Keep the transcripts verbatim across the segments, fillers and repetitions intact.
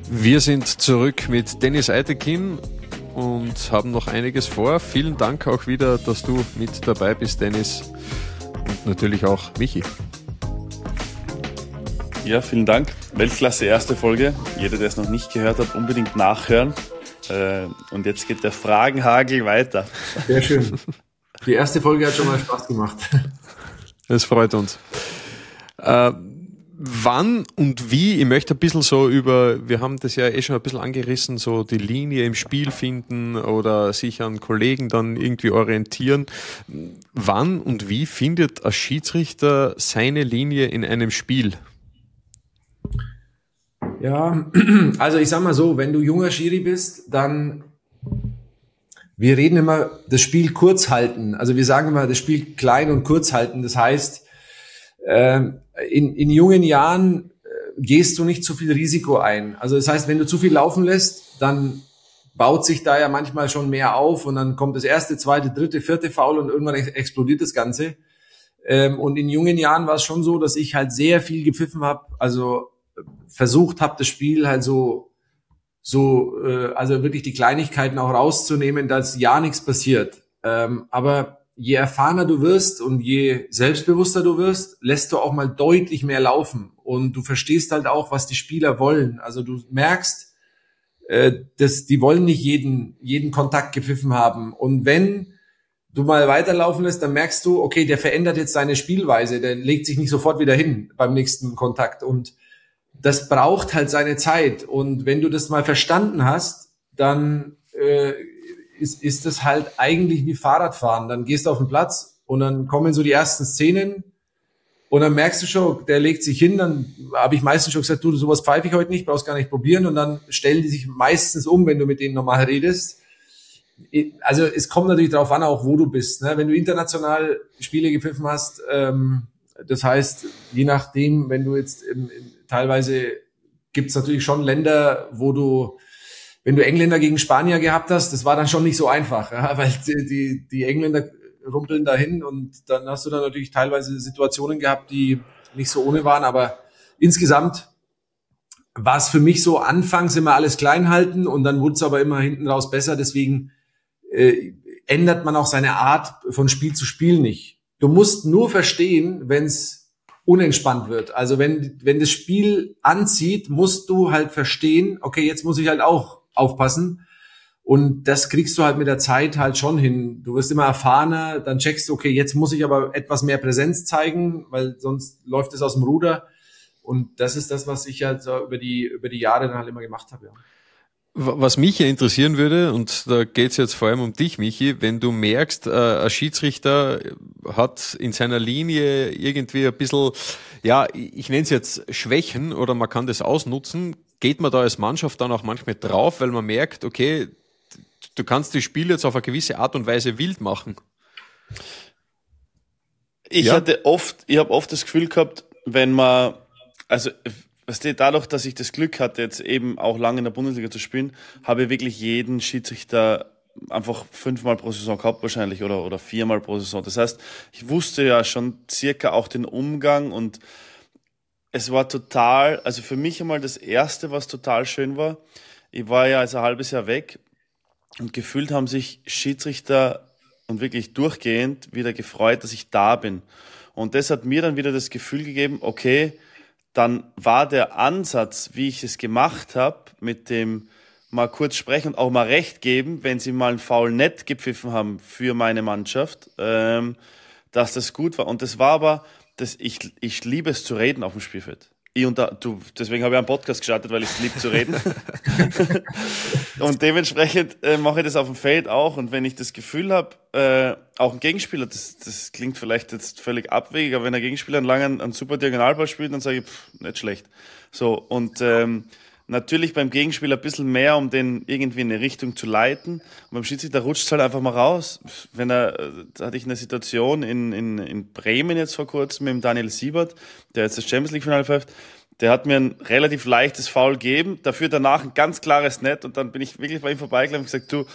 Wir sind zurück mit Dennis Eitekin und haben noch einiges vor. Vielen Dank auch wieder, dass du mit dabei bist, Dennis. Und natürlich auch Michi. Ja, vielen Dank. Weltklasse erste Folge. Jeder, der es noch nicht gehört hat, unbedingt nachhören. Und jetzt geht der Fragenhagel weiter. Sehr schön. Die erste Folge hat schon mal Spaß gemacht. Das freut uns. Äh, wann und wie, ich möchte ein bisschen so über, wir haben das ja eh schon ein bisschen angerissen, so die Linie im Spiel finden oder sich an Kollegen dann irgendwie orientieren. Wann und wie findet ein Schiedsrichter seine Linie in einem Spiel? Ja, also ich sag mal so, wenn du junger Schiri bist, dann, wir reden immer, das Spiel kurz halten. Also wir sagen immer, das Spiel klein und kurz halten. Das heißt, in, in jungen Jahren gehst du nicht zu viel Risiko ein. Also das heißt, wenn du zu viel laufen lässt, dann baut sich da ja manchmal schon mehr auf und dann kommt das erste, zweite, dritte, vierte Foul und irgendwann explodiert das Ganze. Und in jungen Jahren war es schon so, dass ich halt sehr viel gepfiffen habe, also versucht habe, das Spiel halt so, so, äh, also wirklich die Kleinigkeiten auch rauszunehmen, dass ja nichts passiert. Ähm, aber je erfahrener du wirst und je selbstbewusster du wirst, lässt du auch mal deutlich mehr laufen und du verstehst halt auch, was die Spieler wollen. Also du merkst, äh, dass die wollen nicht jeden, jeden Kontakt gepfiffen haben. Und wenn du mal weiterlaufen lässt, dann merkst du, okay, der verändert jetzt seine Spielweise, der legt sich nicht sofort wieder hin beim nächsten Kontakt und das braucht halt seine Zeit. Und wenn du das mal verstanden hast, dann äh, ist, ist das halt eigentlich wie Fahrradfahren. Dann gehst du auf den Platz und dann kommen so die ersten Szenen und dann merkst du schon, der legt sich hin, dann habe ich meistens schon gesagt, du, sowas pfeife ich heute nicht, brauchst gar nicht probieren und dann stellen die sich meistens um, wenn du mit denen normal redest. Also es kommt natürlich darauf an, auch wo du bist. Ne? Wenn du international Spiele gepfiffen hast, ähm, das heißt, je nachdem, wenn du jetzt im, im, teilweise gibt's natürlich schon Länder, wo du, wenn du Engländer gegen Spanier gehabt hast, das war dann schon nicht so einfach, ja, weil die, die Engländer rumpeln dahin und dann hast du dann natürlich teilweise Situationen gehabt, die nicht so ohne waren, aber insgesamt war es für mich so, anfangs immer alles klein halten und dann wurde es aber immer hinten raus besser, deswegen äh, ändert man auch seine Art von Spiel zu Spiel nicht. Du musst nur verstehen, wenn es unentspannt wird. Also wenn wenn das Spiel anzieht, musst du halt verstehen, okay, jetzt muss ich halt auch aufpassen. Und das kriegst du halt mit der Zeit halt schon hin. Du wirst immer erfahrener, dann checkst du, okay, jetzt muss ich aber etwas mehr Präsenz zeigen, weil sonst läuft es aus dem Ruder. Und das ist das, was ich halt so über die über die Jahre dann halt immer gemacht habe. Ja. Was mich ja interessieren würde, und da geht's jetzt vor allem um dich, Michi, wenn du merkst, äh, ein Schiedsrichter hat in seiner Linie irgendwie ein bisschen, ja, ich nenne es jetzt Schwächen oder man kann das ausnutzen, geht man da als Mannschaft dann auch manchmal drauf, weil man merkt, okay, du kannst das Spiel jetzt auf eine gewisse Art und Weise wild machen? Ich ja? hatte oft, ich habe oft das Gefühl gehabt, wenn man, also weißt du, dadurch, dass ich das Glück hatte, jetzt eben auch lange in der Bundesliga zu spielen, habe ich wirklich jeden Schiedsrichter einfach fünfmal pro Saison gehabt wahrscheinlich oder, oder viermal pro Saison. Das heißt, ich wusste ja schon circa auch den Umgang und es war total, also für mich einmal das Erste, was total schön war, ich war ja also ein halbes Jahr weg und gefühlt haben sich Schiedsrichter und wirklich durchgehend wieder gefreut, dass ich da bin. Und das hat mir dann wieder das Gefühl gegeben, okay, dann war der Ansatz, wie ich es gemacht habe, mit dem mal kurz sprechen und auch mal Recht geben, wenn sie mal einen Foul nett gepfiffen haben für meine Mannschaft, ähm, dass das gut war. Und das war aber, das, ich, ich liebe es zu reden auf dem Spielfeld. Ich und da, du, deswegen habe ich einen Podcast gestartet, weil ich es liebe zu reden. Und dementsprechend äh, mache ich das auf dem Feld auch. Und wenn ich das Gefühl habe, äh, auch ein Gegenspieler, das, das klingt vielleicht jetzt völlig abwegig, aber wenn ein Gegenspieler einen langen, einen super Diagonalball spielt, dann sage ich, pff, nicht schlecht. So, und ähm, natürlich beim Gegenspieler ein bisschen mehr, um den irgendwie in eine Richtung zu leiten. Und beim Schiedsrichter rutscht es halt einfach mal raus. Wenn er, da hatte ich eine Situation in, in, in Bremen jetzt vor kurzem mit dem Daniel Siebert, der jetzt das Champions League Finale pfeift. Der hat mir ein relativ leichtes Foul gegeben, dafür danach ein ganz klares Net und dann bin ich wirklich bei ihm vorbeigelaufen und gesagt, du,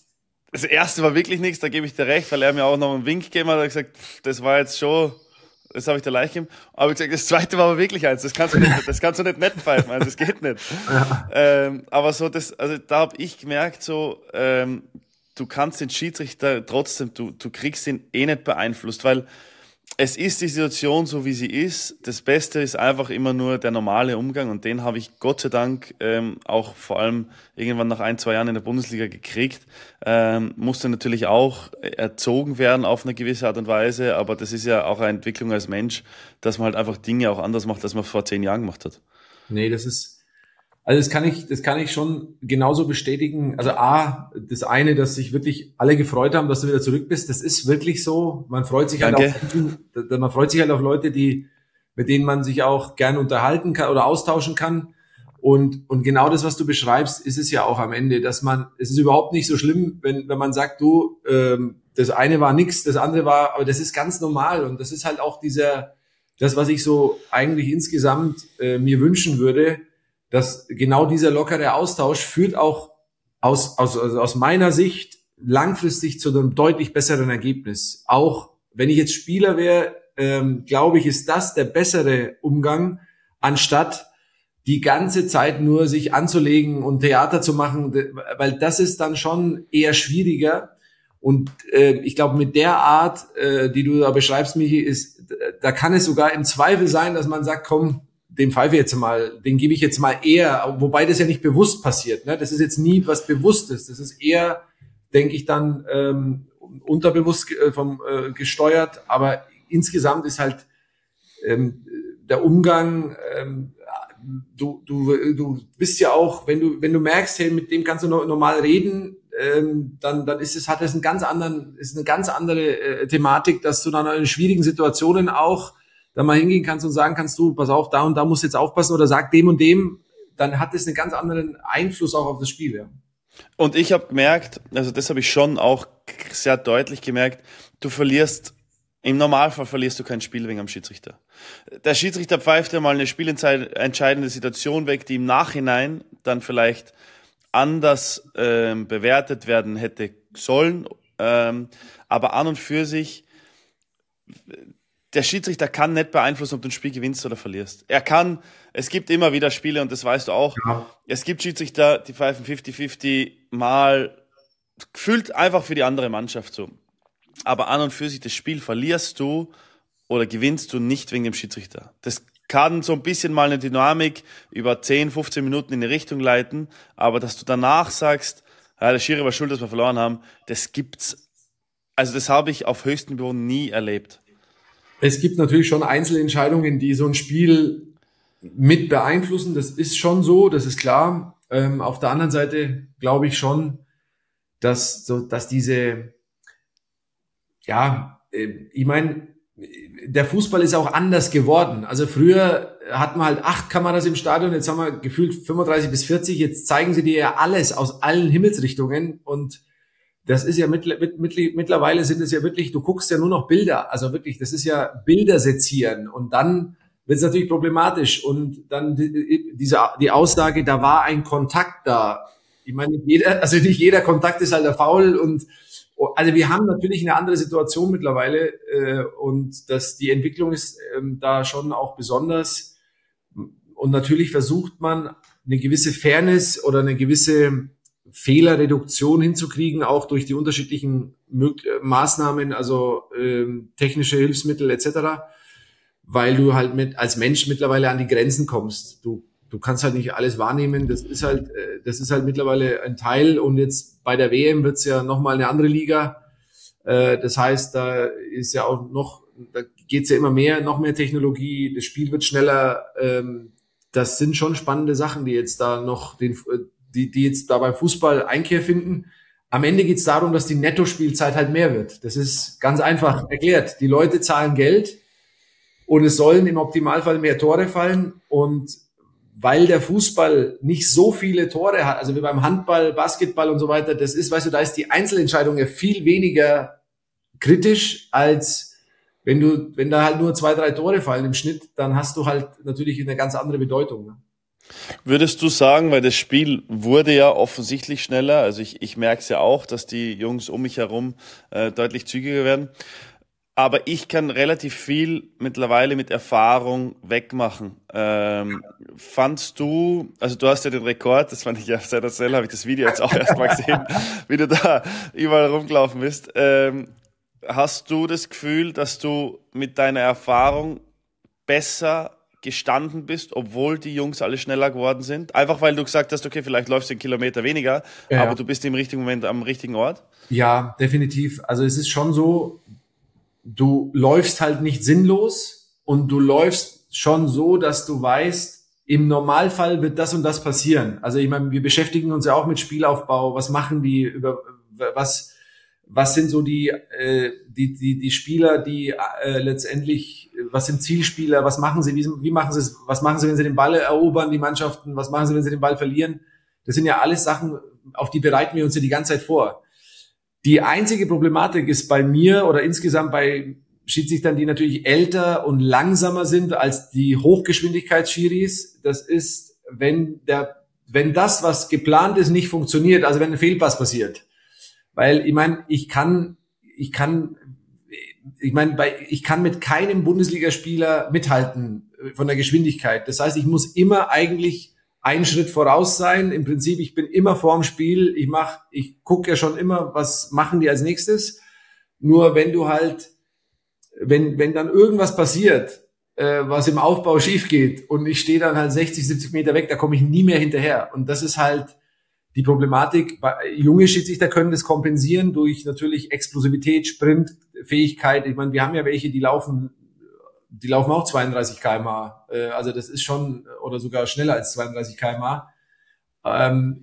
das erste war wirklich nichts, da gebe ich dir recht, weil er mir auch noch einen Wink gegeben hat, er hat gesagt, das war jetzt schon Das habe ich dir leicht gegeben. Aber ich gesagt, das zweite war aber wirklich eins. Das kannst du nicht, das kannst du nicht nett pfeifen. Also das geht nicht. Ja. Ähm, aber so das, also da habe ich gemerkt, so ähm, du kannst den Schiedsrichter trotzdem, du du kriegst ihn eh nicht beeinflusst, weil es ist die Situation so, wie sie ist. Das Beste ist einfach immer nur der normale Umgang und den habe ich Gott sei Dank ähm, auch vor allem irgendwann nach ein, zwei Jahren in der Bundesliga gekriegt. Ähm, musste natürlich auch erzogen werden auf eine gewisse Art und Weise, aber das ist ja auch eine Entwicklung als Mensch, dass man halt einfach Dinge auch anders macht, als man vor zehn Jahren gemacht hat. Nee, das ist Also das kann ich, das kann ich schon genauso bestätigen. Also A, das eine, dass sich wirklich alle gefreut haben, dass du wieder zurück bist. Das ist wirklich so. Man freut sich halt Danke. auf, man freut sich halt auf Leute, die, mit denen man sich auch gern unterhalten kann oder austauschen kann. Und, und genau das, was du beschreibst, ist es ja auch am Ende, dass man, es ist überhaupt nicht so schlimm, wenn, wenn man sagt, du, ähm, das eine war nix, das andere war, aber das ist ganz normal. Und das ist halt auch dieser, das, was ich so eigentlich insgesamt äh, mir wünschen würde, dass genau dieser lockere Austausch führt auch aus, aus, also aus meiner Sicht langfristig zu einem deutlich besseren Ergebnis. Auch wenn ich jetzt Spieler wäre, ähm, glaube ich, ist das der bessere Umgang, anstatt die ganze Zeit nur sich anzulegen und Theater zu machen, weil das ist dann schon eher schwieriger. Und äh, ich glaube, mit der Art, äh, die du da beschreibst, Michi, ist, da kann es sogar im Zweifel sein, dass man sagt, komm, den pfeife jetzt mal, den gebe ich jetzt mal eher, wobei das ja nicht bewusst passiert. Ne? Das ist jetzt nie was Bewusstes. Das ist eher, denke ich, dann ähm, unterbewusst äh, vom äh, gesteuert. Aber insgesamt ist halt ähm, der Umgang. Ähm, du du du bist ja auch, wenn du wenn du merkst, hey, mit dem kannst du no- normal reden, ähm, dann dann ist es hat es einen ganz anderen, ist eine ganz andere äh, Thematik, dass du dann in schwierigen Situationen auch da mal hingehen kannst und sagen kannst, du, pass auf, da und da musst du jetzt aufpassen oder sag dem und dem, dann hat das einen ganz anderen Einfluss auch auf das Spiel. Ja. Und ich habe gemerkt, also das habe ich schon auch sehr deutlich gemerkt, du verlierst, im Normalfall verlierst du kein Spiel wegen am Schiedsrichter. Der Schiedsrichter pfeift ja mal eine spielentscheidende Situation weg, die im Nachhinein dann vielleicht anders ähm, bewertet werden hätte sollen, ähm, aber an und für sich der Schiedsrichter kann nicht beeinflussen, ob du ein Spiel gewinnst oder verlierst. Er kann, es gibt immer wieder Spiele, und das weißt du auch, ja. Es gibt Schiedsrichter, die pfeifen fünfzig fünfzig mal, gefühlt einfach für die andere Mannschaft so. Aber an und für sich, das Spiel verlierst du oder gewinnst du nicht wegen dem Schiedsrichter. Das kann so ein bisschen mal eine Dynamik über zehn, fünfzehn Minuten in eine Richtung leiten, aber dass du danach sagst, ja, der Schiri war schuld, dass wir verloren haben, das gibt's, also das habe ich auf höchstem Niveau nie erlebt. Es gibt natürlich schon Einzelentscheidungen, die so ein Spiel mit beeinflussen. Das ist schon so, das ist klar. Ähm, auf der anderen Seite glaube ich schon, dass so, dass diese, ja, äh, ich meine, der Fußball ist auch anders geworden. Also früher hatten wir halt acht Kameras im Stadion, jetzt haben wir gefühlt fünfunddreißig bis vierzig. Jetzt zeigen sie dir ja alles aus allen Himmelsrichtungen und das ist ja mit, mit, mit, mittlerweile sind es ja wirklich, du guckst ja nur noch Bilder, also wirklich, das ist ja Bilder sezieren und dann wird es natürlich problematisch und dann die, diese die Aussage, da war ein Kontakt da. Ich meine, jeder, also nicht jeder Kontakt ist halt der Foul und also wir haben natürlich eine andere Situation mittlerweile äh, und dass die Entwicklung ist ähm, da schon auch besonders und natürlich versucht man eine gewisse Fairness oder eine gewisse Fehlerreduktion hinzukriegen, auch durch die unterschiedlichen Mö- Maßnahmen, also ähm, technische Hilfsmittel et cetera, weil du halt mit als Mensch mittlerweile an die Grenzen kommst. Du du kannst halt nicht alles wahrnehmen. Das ist halt äh, das ist halt mittlerweile ein Teil und jetzt bei der W M wird's ja nochmal eine andere Liga. Äh, das heißt, da ist ja auch noch, da geht's ja immer mehr, noch mehr Technologie. Das Spiel wird schneller. Ähm, das sind schon spannende Sachen, die jetzt da noch den die, die jetzt da beim Fußball Einkehr finden. Am Ende geht es darum, dass die Nettospielzeit halt mehr wird. Das ist ganz einfach erklärt. Die Leute zahlen Geld und es sollen im Optimalfall mehr Tore fallen. Und weil der Fußball nicht so viele Tore hat, also wie beim Handball, Basketball und so weiter, das ist, weißt du, da ist die Einzelentscheidung ja viel weniger kritisch, als wenn du, wenn da halt nur zwei, drei Tore fallen im Schnitt, dann hast du halt natürlich eine ganz andere Bedeutung. Ne? Würdest du sagen, weil das Spiel wurde ja offensichtlich schneller, also ich, ich merke es ja auch, dass die Jungs um mich herum äh, deutlich zügiger werden. aber ich kann relativ viel mittlerweile mit Erfahrung wegmachen. Ähm, fandst du, also du hast ja den Rekord, das fand ich ja sehr erzählen, habe ich das Video jetzt auch erst mal gesehen, wie du da überall rumgelaufen bist. Ähm, hast du das Gefühl, dass du mit deiner Erfahrung besser gestanden bist, obwohl die Jungs alle schneller geworden sind? Einfach weil du gesagt hast, okay, vielleicht läufst du einen Kilometer weniger, ja, aber du bist im richtigen Moment am richtigen Ort? Ja, definitiv. Also es ist schon so, du läufst halt nicht sinnlos und du läufst schon so, dass du weißt, im Normalfall wird das und das passieren. Also ich meine, wir beschäftigen uns ja auch mit Spielaufbau. Was machen die? Über was was sind so die äh, die die die Spieler, die äh, letztendlich, was sind Zielspieler? Was machen sie? Wie, wie machen sie es? Was machen sie, wenn sie den Ball erobern? Die Mannschaften. Was machen sie, wenn sie den Ball verlieren? Das sind ja alles Sachen, auf die bereiten wir uns ja die ganze Zeit vor. Die einzige Problematik ist bei mir oder insgesamt bei Schiedsrichtern, die natürlich älter und langsamer sind als die Hochgeschwindigkeitsschiris. Das ist, wenn der, wenn das, was geplant ist, nicht funktioniert, also wenn ein Fehlpass passiert. Weil, ich meine, ich kann, ich kann, ich meine, bei, ich kann mit keinem Bundesligaspieler mithalten von der Geschwindigkeit. Das heißt, ich muss immer eigentlich einen Schritt voraus sein. Im Prinzip, ich bin immer vorm Spiel. Ich mach, ich gucke ja schon immer, was machen die als nächstes. Nur wenn du halt, wenn wenn dann irgendwas passiert, äh, was im Aufbau schief geht und ich stehe dann halt sechzig, siebzig Meter weg, da komme ich nie mehr hinterher. Und das ist halt die Problematik. Junge Schiedsrichter können das kompensieren durch natürlich Explosivität, Sprintfähigkeit. Ich meine, wir haben ja welche, die laufen die laufen auch zweiunddreißig Kilometer pro Stunde. Also das ist schon, oder sogar schneller als zweiunddreißig Kilometer pro Stunde.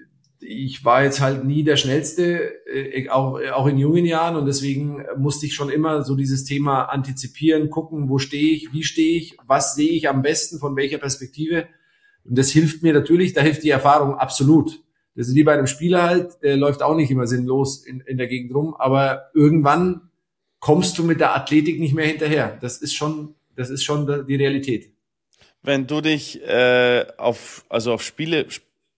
Ich war jetzt halt nie der Schnellste, auch, auch in jungen Jahren, und deswegen musste ich schon immer so dieses Thema antizipieren, gucken, wo stehe ich, wie stehe ich, was sehe ich am besten, von welcher Perspektive. Und das hilft mir natürlich, da hilft die Erfahrung absolut. Das ist wie bei einem Spieler halt, der läuft auch nicht immer sinnlos in, in der Gegend rum, aber irgendwann kommst du mit der Athletik nicht mehr hinterher. Das ist schon, das ist schon die Realität. Wenn du dich äh, auf, also auf Spiele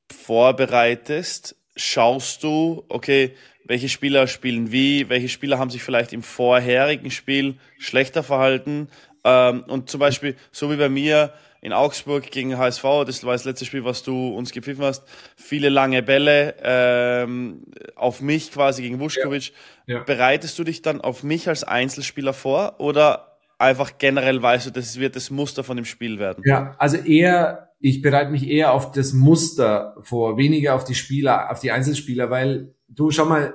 vorbereitest, schaust du, okay, welche Spieler spielen wie, welche Spieler haben sich vielleicht im vorherigen Spiel schlechter verhalten, ähm, und zum Beispiel, so wie bei mir in Augsburg gegen H S V, das war das letzte Spiel, was du uns gepfiffen hast, viele lange Bälle ähm, auf mich quasi gegen Vuskovic. Ja. Ja. Bereitest du dich dann auf mich als Einzelspieler vor oder einfach generell weißt du, das wird das Muster von dem Spiel werden? Ja, also eher, ich bereite mich eher auf das Muster vor, weniger auf die Spieler, auf die Einzelspieler, weil du, schau mal,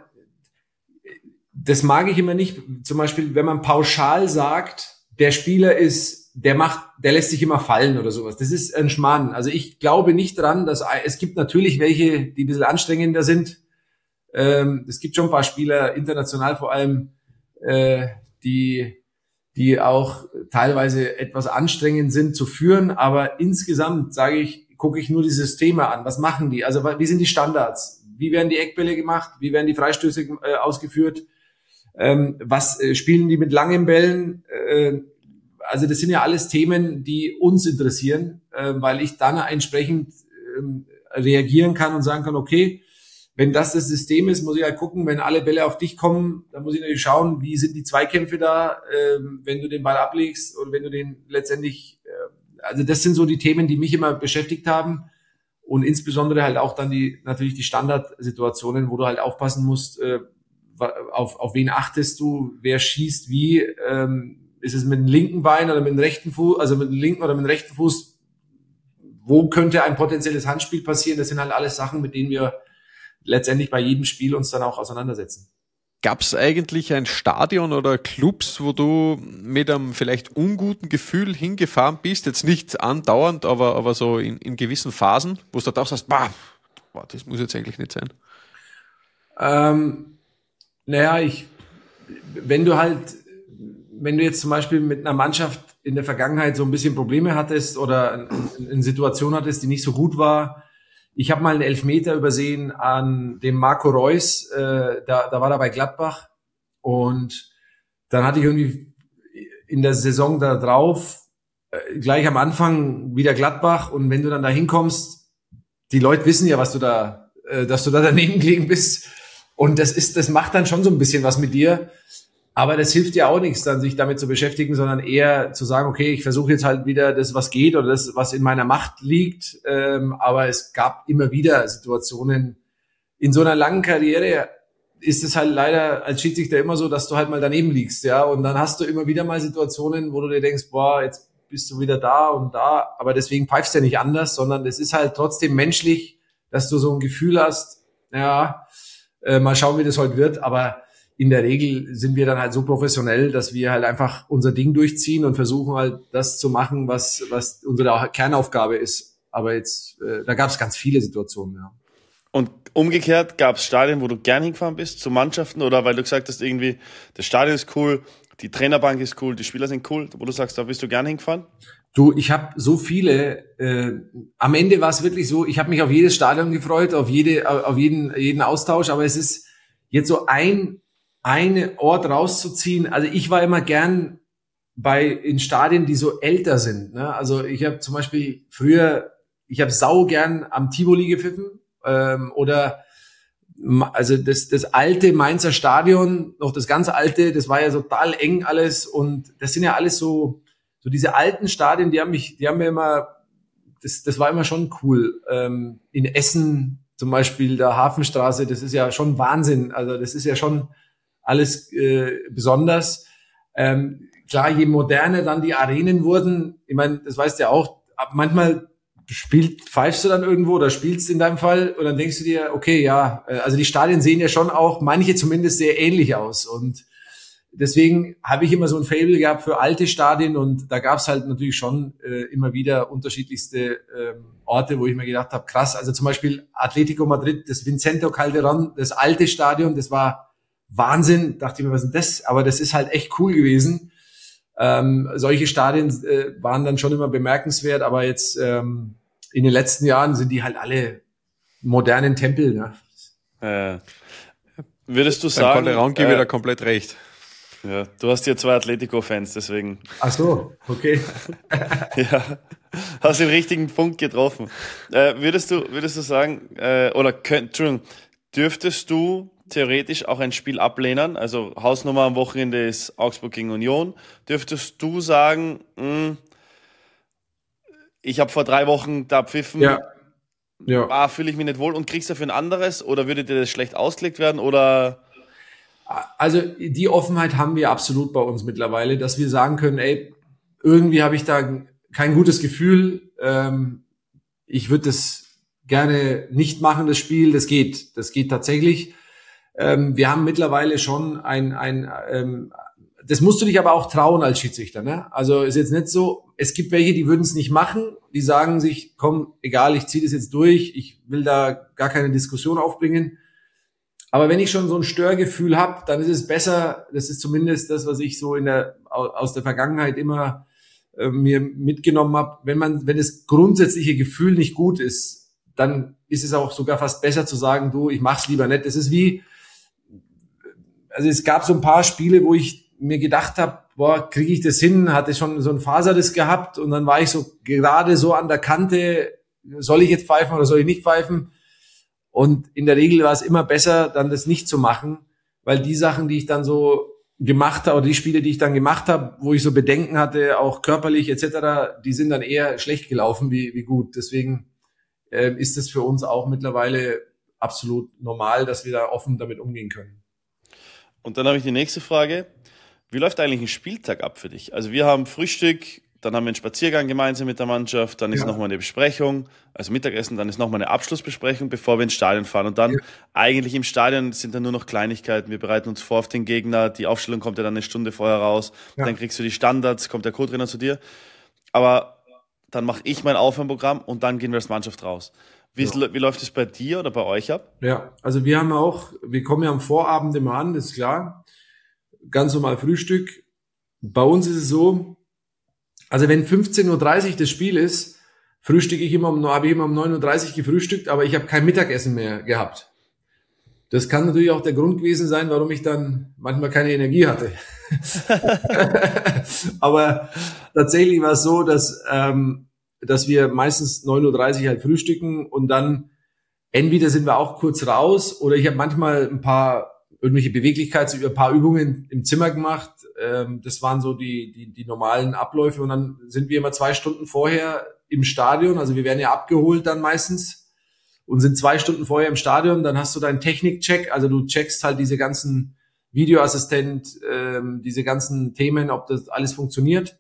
das mag ich immer nicht, zum Beispiel, wenn man pauschal sagt, der Spieler ist, der macht, der lässt sich immer fallen oder sowas. Das ist ein Schmarrn. Also ich glaube nicht dran, dass, es gibt natürlich welche, die ein bisschen anstrengender sind. Ähm, es gibt schon ein paar Spieler, international vor allem, äh, die, die auch teilweise etwas anstrengend sind zu führen. Aber insgesamt sage ich, gucke ich nur die Systeme an. Was machen die? Also wie sind die Standards? Wie werden die Eckbälle gemacht? Wie werden die Freistöße äh, ausgeführt? Ähm, was äh, spielen die mit langen Bällen? Äh, Also das sind ja alles Themen, die uns interessieren, äh, weil ich dann entsprechend ähm, reagieren kann und sagen kann, okay, wenn das das System ist, muss ich halt gucken, wenn alle Bälle auf dich kommen, dann muss ich natürlich schauen, wie sind die Zweikämpfe da, äh, wenn du den Ball ablegst und wenn du den letztendlich, äh, also das sind so die Themen, die mich immer beschäftigt haben, und insbesondere halt auch dann die natürlich die Standardsituationen, wo du halt aufpassen musst, äh, auf, auf wen achtest du, wer schießt wie, ähm, ist es mit dem linken Bein oder mit dem rechten Fuß, also mit dem linken oder mit dem rechten Fuß? Wo könnte ein potenzielles Handspiel passieren? Das sind halt alles Sachen, mit denen wir letztendlich bei jedem Spiel uns dann auch auseinandersetzen. Gab es eigentlich ein Stadion oder Clubs, wo du mit einem vielleicht unguten Gefühl hingefahren bist? Jetzt nicht andauernd, aber, aber so in, in gewissen Phasen, wo du da auch sagst, bah, bah, das muss jetzt eigentlich nicht sein. Ähm, naja, ich, wenn du halt, wenn du jetzt zum Beispiel mit einer Mannschaft in der Vergangenheit so ein bisschen Probleme hattest oder eine, eine Situation hattest, die nicht so gut war. Ich habe mal einen Elfmeter übersehen an dem Marco Reus, äh, da, da war er bei Gladbach, und dann hatte ich irgendwie in der Saison da drauf, äh, gleich am Anfang wieder Gladbach, und wenn du dann da hinkommst, die Leute wissen ja, was du da, äh, dass du da daneben gelegen bist, und das ist, das macht dann schon so ein bisschen was mit dir. Aber das hilft ja auch nichts, dann sich damit zu beschäftigen, sondern eher zu sagen, okay, ich versuche jetzt halt wieder das, was geht oder das, was in meiner Macht liegt. Ähm, aber es gab immer wieder Situationen. In so einer langen Karriere ist es halt leider als Schiedsrichter immer so, dass du halt mal daneben liegst, ja. Und dann hast du immer wieder mal Situationen, wo du dir denkst, boah, jetzt bist du wieder da und da. Aber deswegen pfeifst du ja nicht anders, sondern es ist halt trotzdem menschlich, dass du so ein Gefühl hast, ja, äh, mal schauen, wie das heute wird. Aber in der Regel sind wir dann halt so professionell, dass wir halt einfach unser Ding durchziehen und versuchen halt das zu machen, was was unsere Kernaufgabe ist. Aber jetzt, äh, da gab es ganz viele Situationen, ja. Und umgekehrt gab es Stadien, wo du gern hingefahren bist, zu Mannschaften, oder weil du gesagt hast, irgendwie, das Stadion ist cool, die Trainerbank ist cool, die Spieler sind cool, wo du sagst, da bist du gern hingefahren? Du, ich habe so viele, äh, am Ende war es wirklich so, ich habe mich auf jedes Stadion gefreut, auf jede, auf jeden, jeden Austausch, aber es ist jetzt so ein einen Ort rauszuziehen. Also ich war immer gern bei in Stadien, die so älter sind. Ne? Also ich habe zum Beispiel früher, ich habe sau gern am Tivoli gepfiffen ähm, oder also das das alte Mainzer Stadion, noch das ganz alte, das war ja total eng alles und das sind ja alles so so diese alten Stadien, die haben mich, die haben mir immer, das das war immer schon cool. Ähm, in Essen zum Beispiel, der Hafenstraße, das ist ja schon Wahnsinn. Also das ist ja schon alles äh, besonders. Ähm, klar, je moderner dann die Arenen wurden, ich meine, das weißt du ja auch, manchmal spielt, pfeifst du dann irgendwo oder spielst in deinem Fall und dann denkst du dir, okay, ja, äh, also die Stadien sehen ja schon auch, manche zumindest sehr ähnlich aus und deswegen habe ich immer so ein Faible gehabt für alte Stadien und da gab es halt natürlich schon äh, immer wieder unterschiedlichste ähm, Orte, wo ich mir gedacht habe, krass, also zum Beispiel Atletico Madrid, das Vicente Calderón, das alte Stadion, das war Wahnsinn, dachte ich mir, was ist denn das? Aber das ist halt echt cool gewesen. Ähm, solche Stadien äh, waren dann schon immer bemerkenswert, aber jetzt ähm, in den letzten Jahren sind die halt alle modernen Tempel. Ne? Äh, würdest du Beim sagen... Calderón gebe ich da komplett recht. Ja, du hast hier zwei Atletico-Fans, deswegen... Ach so, okay. Ja, hast den richtigen Punkt getroffen. Äh, würdest du würdest du sagen, äh, oder könnt, Entschuldigung, dürftest du theoretisch auch ein Spiel ablehnen, also Hausnummer am Wochenende ist Augsburg gegen Union, dürftest du sagen, mh, ich habe vor drei Wochen da pfiffen, Ja. Ja. ah, fühle ich mich nicht wohl und kriegst dafür ein anderes oder würde dir das schlecht ausgelegt werden oder... Also die Offenheit haben wir absolut bei uns mittlerweile, dass wir sagen können, ey, irgendwie habe ich da kein gutes Gefühl, ähm, ich würde das gerne nicht machen, das Spiel, das geht, das geht tatsächlich. Ähm, wir haben mittlerweile schon ein, ein ähm, das musst du dich aber auch trauen als Schiedsrichter, ne? Also ist jetzt nicht so, es gibt welche, die würden es nicht machen, die sagen sich, komm, egal, ich ziehe das jetzt durch, ich will da gar keine Diskussion aufbringen. Aber wenn ich schon so ein Störgefühl habe, dann ist es besser, das ist zumindest das, was ich so in der aus der Vergangenheit immer äh, mir mitgenommen habe, wenn man, wenn das grundsätzliche Gefühl nicht gut ist, dann ist es auch sogar fast besser zu sagen, du, ich mach's lieber nicht. Das ist wie, also es gab so ein paar Spiele, wo ich mir gedacht habe, boah, kriege ich das hin? Hatte schon so ein Faserriss gehabt und dann war ich so gerade so an der Kante, soll ich jetzt pfeifen oder soll ich nicht pfeifen? Und in der Regel war es immer besser, dann das nicht zu machen, weil die Sachen, die ich dann so gemacht habe, oder die Spiele, die ich dann gemacht habe, wo ich so Bedenken hatte, auch körperlich et cetera, die sind dann eher schlecht gelaufen wie, wie gut. Deswegen äh, ist es für uns auch mittlerweile absolut normal, dass wir da offen damit umgehen können. Und dann habe ich die nächste Frage. Wie läuft eigentlich ein Spieltag ab für dich? Also wir haben Frühstück, dann haben wir einen Spaziergang gemeinsam mit der Mannschaft, dann ist Ja. nochmal eine Besprechung, also Mittagessen, dann ist nochmal eine Abschlussbesprechung, bevor wir ins Stadion fahren. Und dann Ja. eigentlich im Stadion sind dann nur noch Kleinigkeiten. Wir bereiten uns vor auf den Gegner, die Aufstellung kommt ja dann eine Stunde vorher raus, Ja. dann kriegst du die Standards, kommt der Co-Trainer zu dir. Aber dann mache ich mein Aufwärmprogramm und dann gehen wir als Mannschaft raus. Wie, ist, wie läuft es bei dir oder bei euch ab? Ja, also wir haben auch, wir kommen ja am Vorabend immer an, ist klar. Ganz normal Frühstück. Bei uns ist es so, also wenn fünfzehn Uhr dreißig das Spiel ist, frühstücke ich immer um, habe ich immer um neun Uhr dreißig gefrühstückt, aber ich habe kein Mittagessen mehr gehabt. Das kann natürlich auch der Grund gewesen sein, warum ich dann manchmal keine Energie hatte. Aber tatsächlich war es so, dass, ähm, dass wir meistens neun Uhr dreißig halt frühstücken und dann entweder sind wir auch kurz raus oder ich habe manchmal ein paar irgendwelche Beweglichkeits, ein paar Übungen im Zimmer gemacht. Ähm, das waren so die, die, die normalen Abläufe. Und dann sind wir immer zwei Stunden vorher im Stadion. Also wir werden ja abgeholt dann meistens und sind zwei Stunden vorher im Stadion. Dann hast du deinen Technikcheck. Also du checkst halt diese ganzen Videoassistent, ähm, diese ganzen Themen, ob das alles funktioniert.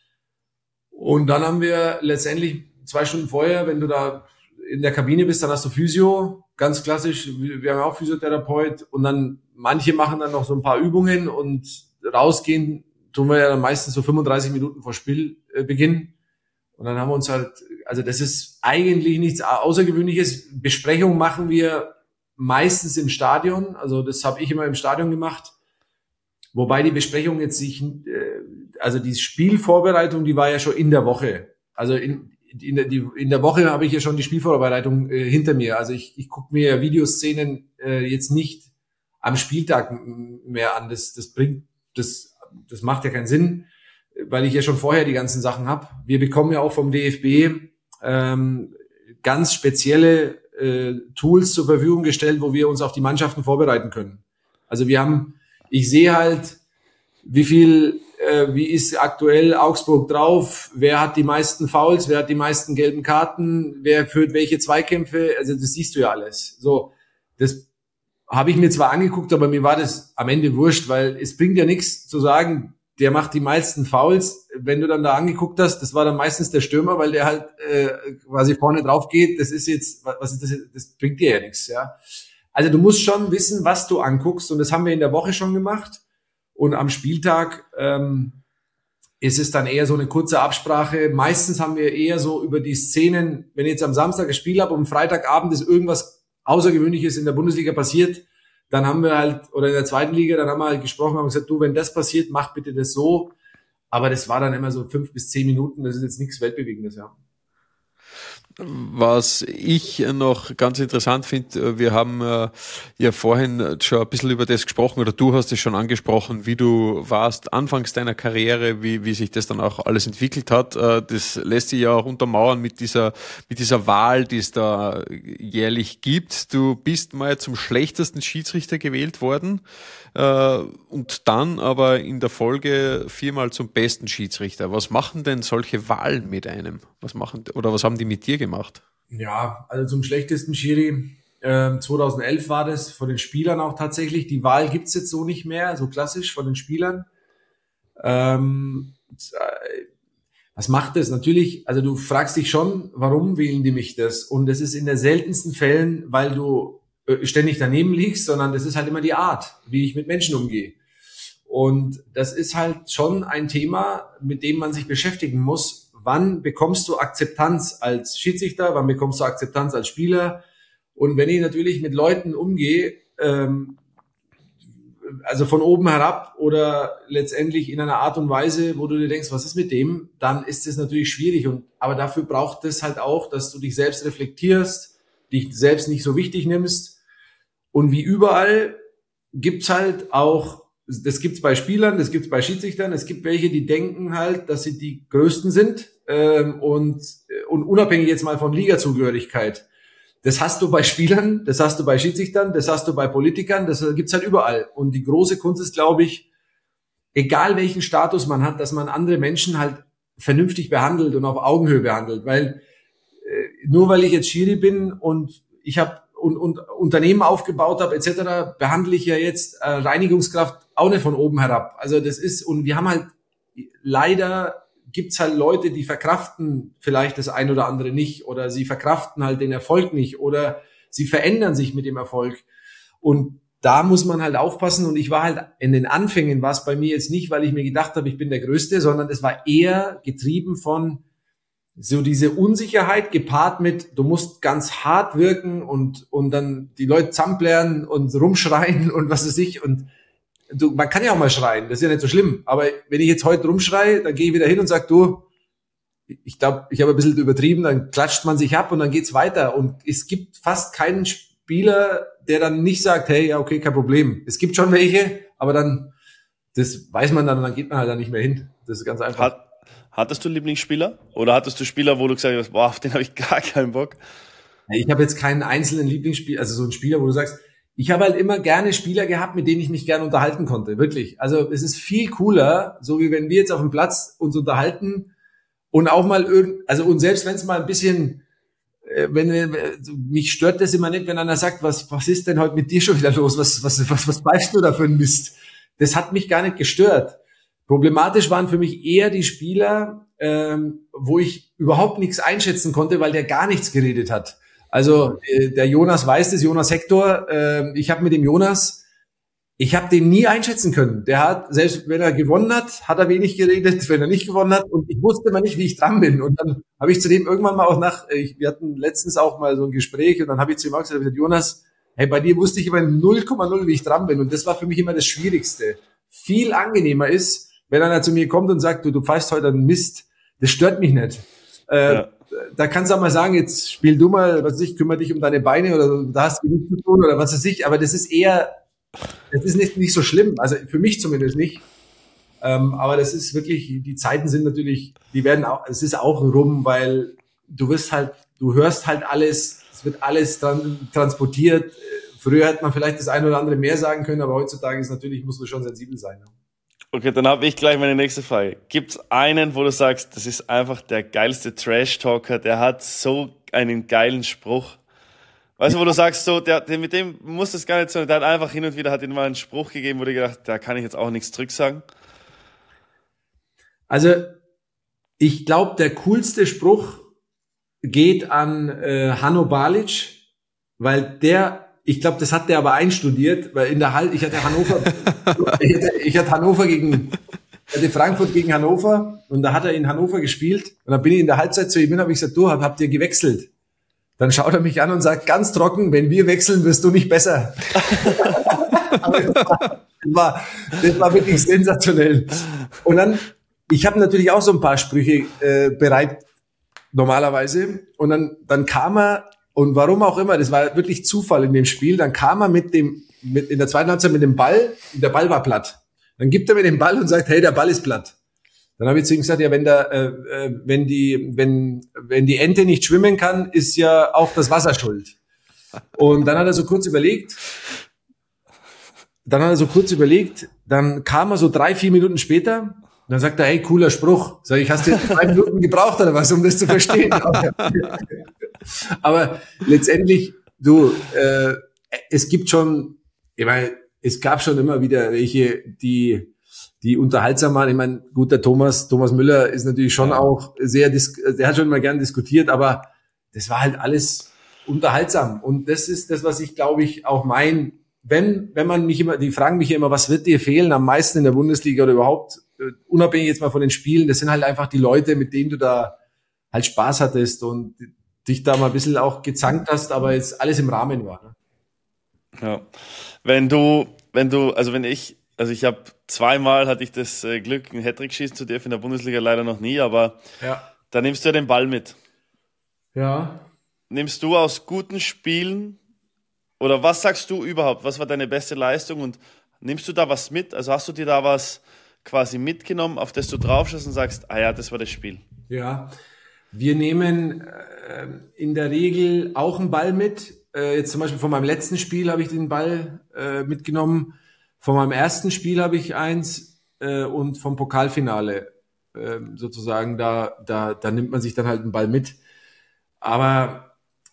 Und dann haben wir letztendlich zwei Stunden vorher, wenn du da in der Kabine bist, dann hast du Physio, ganz klassisch, wir haben auch Physiotherapeut und dann manche machen dann noch so ein paar Übungen und rausgehen tun wir ja dann meistens so fünfunddreißig Minuten vor Spielbeginn und dann haben wir uns halt, also das ist eigentlich nichts Außergewöhnliches, Besprechungen machen wir meistens im Stadion, also das habe ich immer im Stadion gemacht, wobei die Besprechung jetzt sich, also die Spielvorbereitung, die war ja schon in der Woche, also in In der, die, in der Woche habe ich ja schon die Spielvorbereitung äh, hinter mir. Also ich, ich gucke mir Videoszenen äh, jetzt nicht am Spieltag mehr an. Das, das bringt, das, das macht ja keinen Sinn, weil ich ja schon vorher die ganzen Sachen habe. Wir bekommen ja auch vom D F B ähm, ganz spezielle äh, Tools zur Verfügung gestellt, wo wir uns auf die Mannschaften vorbereiten können. Also wir haben, ich sehe halt, wie viel wie ist aktuell Augsburg drauf, wer hat die meisten Fouls, wer hat die meisten gelben Karten, wer führt welche Zweikämpfe, also das siehst du ja alles. So, das habe ich mir zwar angeguckt, aber mir war das am Ende wurscht, weil es bringt ja nichts zu sagen, der macht die meisten Fouls, wenn du dann da angeguckt hast, das war dann meistens der Stürmer, weil der halt äh, quasi vorne drauf geht, das ist jetzt, was ist das, das bringt dir ja nichts, ja. Also du musst schon wissen, was du anguckst und das haben wir in der Woche schon gemacht. Und am Spieltag ähm, ist es dann eher so eine kurze Absprache. Meistens haben wir eher so über die Szenen, wenn ich jetzt am Samstag ein Spiel habe und am Freitagabend ist irgendwas Außergewöhnliches in der Bundesliga passiert, dann haben wir halt, oder in der zweiten Liga, dann haben wir halt gesprochen und gesagt, du, wenn das passiert, mach bitte das so. Aber das war dann immer so fünf bis zehn Minuten, das ist jetzt nichts Weltbewegendes, ja. Was ich noch ganz interessant finde, wir haben äh, ja vorhin schon ein bisschen über das gesprochen, oder du hast es schon angesprochen, wie du warst anfangs deiner Karriere, wie wie sich das dann auch alles entwickelt hat. Äh, das lässt sich ja auch untermauern mit dieser mit dieser Wahl, die es da jährlich gibt. Du bist mal zum schlechtesten Schiedsrichter gewählt worden äh, und dann aber in der Folge viermal zum besten Schiedsrichter. Was machen denn solche Wahlen mit einem? Was machen oder was haben die mit dir gemacht? Ja, also zum schlechtesten Schiri äh, zweitausendelf war das, von den Spielern auch tatsächlich. Die Wahl gibt's jetzt so nicht mehr, so klassisch von den Spielern. Ähm, was macht das? Natürlich, also du fragst dich schon, warum wählen die mich das? Und das ist in den seltensten Fällen, weil du äh, ständig daneben liegst, sondern das ist halt immer die Art, wie ich mit Menschen umgehe. Und das ist halt schon ein Thema, mit dem man sich beschäftigen muss. Wann bekommst du Akzeptanz als Schiedsrichter? Wann bekommst du Akzeptanz als Spieler? Und wenn ich natürlich mit Leuten umgehe, ähm, also von oben herab oder letztendlich in einer Art und Weise, wo du dir denkst, was ist mit dem? Dann ist es natürlich schwierig. Und aber dafür braucht es halt auch, dass du dich selbst reflektierst, dich selbst nicht so wichtig nimmst. Und wie überall gibt's halt auch, das gibt's bei Spielern, das gibt's bei Schiedsrichtern, es gibt welche, die denken halt, dass sie die Größten sind ähm, und, und unabhängig jetzt mal von Ligazugehörigkeit. Das hast du bei Spielern, das hast du bei Schiedsrichtern, das hast du bei Politikern, das gibt's halt überall. Und die große Kunst ist, glaube ich, egal welchen Status man hat, dass man andere Menschen halt vernünftig behandelt und auf Augenhöhe behandelt. Weil äh, nur weil ich jetzt Schiri bin und ich habe und, und Unternehmen aufgebaut habe et cetera, behandle ich ja jetzt äh, Reinigungskraft auch nicht von oben herab. Also das ist, und wir haben halt, leider gibt's halt Leute, die verkraften vielleicht das ein oder andere nicht oder sie verkraften halt den Erfolg nicht oder sie verändern sich mit dem Erfolg. Und da muss man halt aufpassen. Und ich war halt in den Anfängen, war es bei mir jetzt nicht, weil ich mir gedacht habe, ich bin der Größte, sondern es war eher getrieben von so diese Unsicherheit gepaart mit, du musst ganz hart wirken und und dann die Leute zusammenblären und rumschreien und was weiß ich. Und du, man kann ja auch mal schreien, das ist ja nicht so schlimm. Aber wenn ich jetzt heute rumschreie, dann gehe ich wieder hin und sag, du, ich glaube, ich habe ein bisschen übertrieben, dann klatscht man sich ab und dann geht's weiter. Und es gibt fast keinen Spieler, der dann nicht sagt, hey, ja, okay, kein Problem. Es gibt schon welche, aber dann, das weiß man dann und dann geht man halt dann nicht mehr hin. Das ist ganz einfach. Hat, hattest du Lieblingsspieler? Oder hattest du Spieler, wo du gesagt hast, boah, auf den habe ich gar keinen Bock? Ich habe jetzt keinen einzelnen Lieblingsspieler, also so einen Spieler, wo du sagst, ich habe halt immer gerne Spieler gehabt, mit denen ich mich gerne unterhalten konnte, wirklich. Also es ist viel cooler, so wie wenn wir jetzt auf dem Platz uns unterhalten und auch mal irgend, also und selbst wenn es mal ein bisschen, äh, wenn äh, mich stört das immer nicht, wenn einer sagt, was was ist denn heute mit dir schon wieder los? Was was was was pfeifst du da für ein Mist? Das hat mich gar nicht gestört. Problematisch waren für mich eher die Spieler, ähm, wo ich überhaupt nichts einschätzen konnte, weil der gar nichts geredet hat. Also äh, der Jonas weiß das, Jonas Hector, äh, ich habe mit dem Jonas, ich habe den nie einschätzen können. Der hat, selbst wenn er gewonnen hat, hat er wenig geredet, wenn er nicht gewonnen hat und ich wusste immer nicht, wie ich dran bin. Und dann habe ich zu dem irgendwann mal auch nach, ich, wir hatten letztens auch mal so ein Gespräch und dann habe ich zu ihm auch gesagt, gesagt, Jonas, hey, bei dir wusste ich immer null Komma null, wie ich dran bin und das war für mich immer das Schwierigste. Viel angenehmer ist, wenn einer zu mir kommt und sagt, du, du pfeifst heute einen Mist, das stört mich nicht. Äh, ja. Da kannst du auch mal sagen, jetzt spiel du mal, was weiß ich, kümmere dich um deine Beine oder da hast du nichts zu tun oder was weiß ich, aber das ist eher, das ist nicht, nicht so schlimm, also für mich zumindest nicht. Ähm, aber das ist wirklich, die Zeiten sind natürlich, die werden auch, es ist auch rum, weil du wirst halt, du hörst halt alles, es wird alles dann transportiert. Früher hätte man vielleicht das eine oder andere mehr sagen können, aber heutzutage ist natürlich, muss man schon sensibel sein. Ne? Okay, dann habe ich gleich meine nächste Frage. Gibt's einen, wo du sagst, das ist einfach der geilste Trash-Talker, der hat so einen geilen Spruch? Weißt du, wo du sagst, so, der, der, mit dem muss das gar nicht so, der hat einfach hin und wieder, hat ihm mal einen Spruch gegeben, wo du gedacht, da kann ich jetzt auch nichts zurück sagen? Also, ich glaube, der coolste Spruch geht an äh, Hanno Balic, weil der, ich glaube, das hat der aber einstudiert, weil in der Hall, ich hatte Hannover, ich, hatte, ich hatte Hannover gegen, ich hatte Frankfurt gegen Hannover und da hat er in Hannover gespielt und dann bin ich in der Halbzeit zu ihm hin, habe ich gesagt, du, hab, habt ihr gewechselt? Dann schaut er mich an und sagt ganz trocken, wenn wir wechseln, wirst du nicht besser. Aber das war, das war, das war wirklich sensationell. Und dann, ich habe natürlich auch so ein paar Sprüche äh, bereit, normalerweise. Und dann, dann kam er, und warum auch immer, das war wirklich Zufall in dem Spiel, dann kam er mit dem, mit, in der zweiten Halbzeit mit dem Ball, und der Ball war platt. Dann gibt er mir den Ball und sagt, hey, der Ball ist platt. Dann habe ich zu ihm gesagt, ja, wenn der, äh, wenn die, wenn, wenn die Ente nicht schwimmen kann, ist ja auch das Wasser schuld. Und dann hat er so kurz überlegt, dann hat er so kurz überlegt, dann kam er so drei, vier Minuten später, und dann sagt er, hey, cooler Spruch. Sag ich, hast du jetzt drei Minuten gebraucht oder was, um das zu verstehen? Aber letztendlich, du, äh, es gibt schon, ich meine, es gab schon immer wieder welche, die, die unterhaltsam waren. Ich meine, gut, der Thomas, Thomas Müller ist natürlich schon ja. auch sehr, der hat schon mal gern diskutiert, aber das war halt alles unterhaltsam. Und das ist das, was ich, glaube ich, auch mein, wenn, wenn man mich immer, die fragen mich immer, was wird dir fehlen am meisten in der Bundesliga oder überhaupt, unabhängig jetzt mal von den Spielen, das sind halt einfach die Leute, mit denen du da halt Spaß hattest und dich da mal ein bisschen auch gezankt hast, aber jetzt alles im Rahmen war. Ne? Ja. Wenn du, wenn du, also wenn ich, also ich habe zweimal hatte ich das Glück, einen Hattrick schießen zu dürfen in der Bundesliga, leider noch nie, aber ja. Da nimmst du ja den Ball mit. Ja. Nimmst du aus guten Spielen oder was sagst du überhaupt? Was war deine beste Leistung und nimmst du da was mit? Also hast du dir da was quasi mitgenommen, auf das du drauf schaust und sagst, ah ja, das war das Spiel? Ja, wir nehmen äh, in der Regel auch einen Ball mit. Äh, jetzt zum Beispiel von meinem letzten Spiel habe ich den Ball äh, mitgenommen. Von meinem ersten Spiel habe ich eins äh, und vom Pokalfinale äh, sozusagen, da, da, da nimmt man sich dann halt einen Ball mit. Aber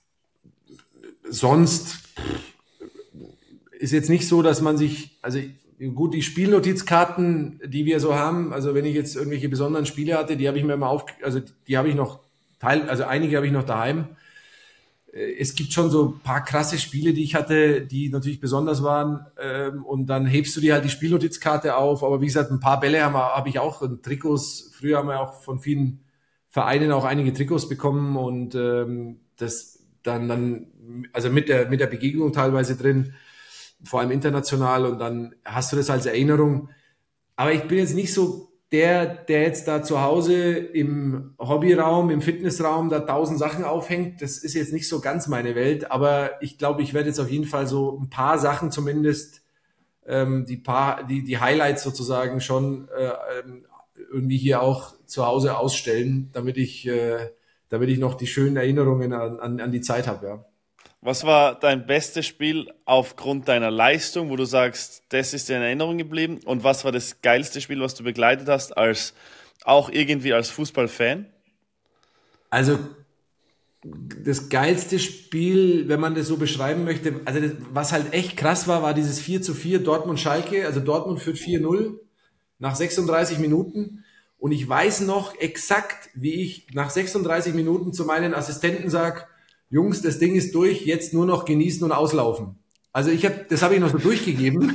sonst ist jetzt nicht so, dass man sich, also gut, die Spielnotizkarten, die wir so haben, also wenn ich jetzt irgendwelche besonderen Spiele hatte, die habe ich mir mal auf, also die habe ich noch, teil, also einige habe ich noch daheim. Es gibt schon so ein paar krasse Spiele, die ich hatte, die natürlich besonders waren, ähm, und dann hebst du dir halt die Spielnotizkarte auf, aber wie gesagt, ein paar Bälle habe hab ich auch und Trikots, früher haben wir auch von vielen Vereinen auch einige Trikots bekommen und ähm, das dann, dann, also mit der, mit der Begegnung teilweise drin, vor allem international, und dann hast du das als Erinnerung. Aber ich bin jetzt nicht so der, der jetzt da zu Hause im Hobbyraum, im Fitnessraum da tausend Sachen aufhängt. Das ist jetzt nicht so ganz meine Welt, aber ich glaube, ich werde jetzt auf jeden Fall so ein paar Sachen zumindest, ähm, die paar, die, die Highlights sozusagen schon äh, irgendwie hier auch zu Hause ausstellen, damit ich, äh, damit ich noch die schönen Erinnerungen an, an, an die Zeit habe, ja. Was war dein bestes Spiel aufgrund deiner Leistung, wo du sagst, das ist dir in Erinnerung geblieben? Und was war das geilste Spiel, was du begleitet hast, als auch irgendwie als Fußballfan? Also das geilste Spiel, wenn man das so beschreiben möchte, also das, was halt echt krass war, war dieses vier zu vier Dortmund-Schalke. Also Dortmund führt vier null nach sechsunddreißig Minuten. Und ich weiß noch exakt, wie ich nach sechsunddreißig Minuten zu meinen Assistenten sage, Jungs, das Ding ist durch, jetzt nur noch genießen und auslaufen. Also ich habe, das habe ich noch so durchgegeben.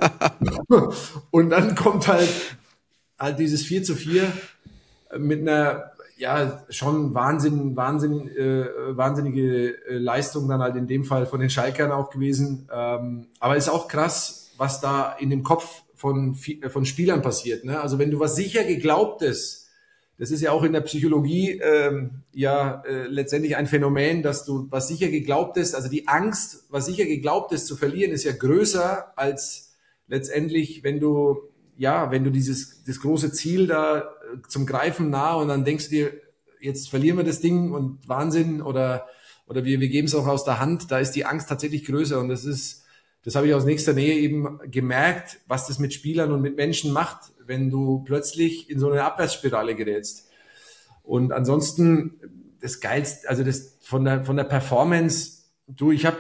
Und dann kommt halt, halt dieses vier zu vier mit einer, ja, schon Wahnsinn, Wahnsinn, äh, wahnsinnige äh, Leistung dann halt in dem Fall von den Schalkern auch gewesen. Ähm, aber ist auch krass, was da in dem Kopf von, von Spielern passiert. Ne? Also wenn du was sicher geglaubtes, das ist ja auch in der Psychologie ähm, ja äh, letztendlich ein Phänomen, dass du was sicher geglaubtes, also die Angst, was sicher geglaubtes zu verlieren, ist ja größer als letztendlich, wenn du ja, wenn du dieses das große Ziel da zum Greifen nah und dann denkst du dir, jetzt verlieren wir das Ding und Wahnsinn oder oder wir wir geben es auch aus der Hand, da ist die Angst tatsächlich größer und das ist das habe ich aus nächster Nähe eben gemerkt, was das mit Spielern und mit Menschen macht, wenn du plötzlich in so eine Abwärtsspirale gerätst. Und ansonsten das Geilste, also das von der von der Performance, du, ich habe